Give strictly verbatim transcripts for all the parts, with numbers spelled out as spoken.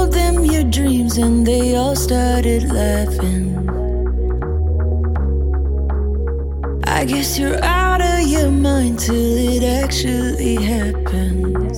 told them your dreams and they all started laughing. I guess you're out of your mind till it actually happens.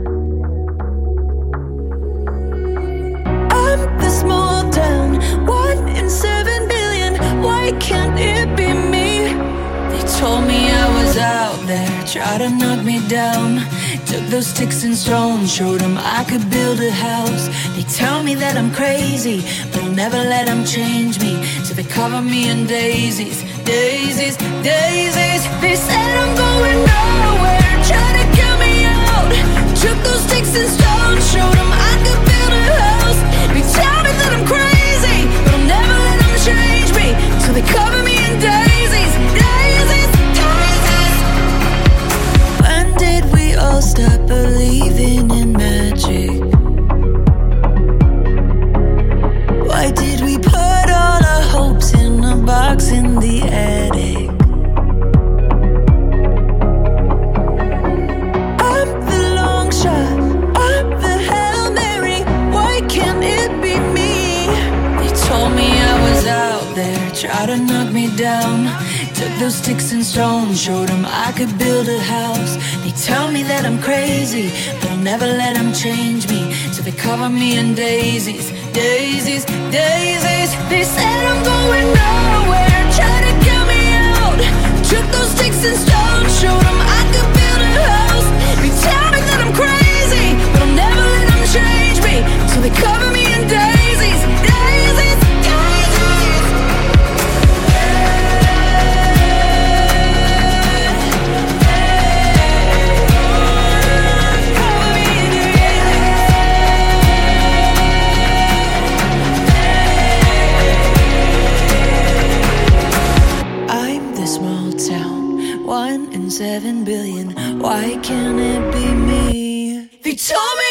I'm the small town, one in seven billion. Why can't it be me? They told me I was out there, tried to knock me down. Took those sticks and stones, showed them I could build a house. They tell me that I'm crazy, but I'll never let them change me. So they cover me in daisies, daisies, daisies. They said I'm going nowhere, try to get me out. Took those sticks and stones, showed them I could build a house. They tell me that I'm crazy, but I'll never let them change me. So they cover me in daisies, daisies, daisies. When did we all stop believing in magic? Why did we put all our hopes in a box in the attic? I'm the long shot, I'm the Hail Mary. Why can't it be me? They told me I was out there, tried to knock me down. Took those sticks and stones, showed them I could build a house. They tell me that I'm crazy, but I'll never let them change me. So they cover me in daisies, daisies, daisies. They said I'm going nowhere, try to get me out. Took those sticks and stones, showed them I could build a house. They tell me that I'm crazy, but I'll never let them change me. So they cover me in daisies, daisies, daisies. Small town, one in seven billion. Why can't it be me? They told me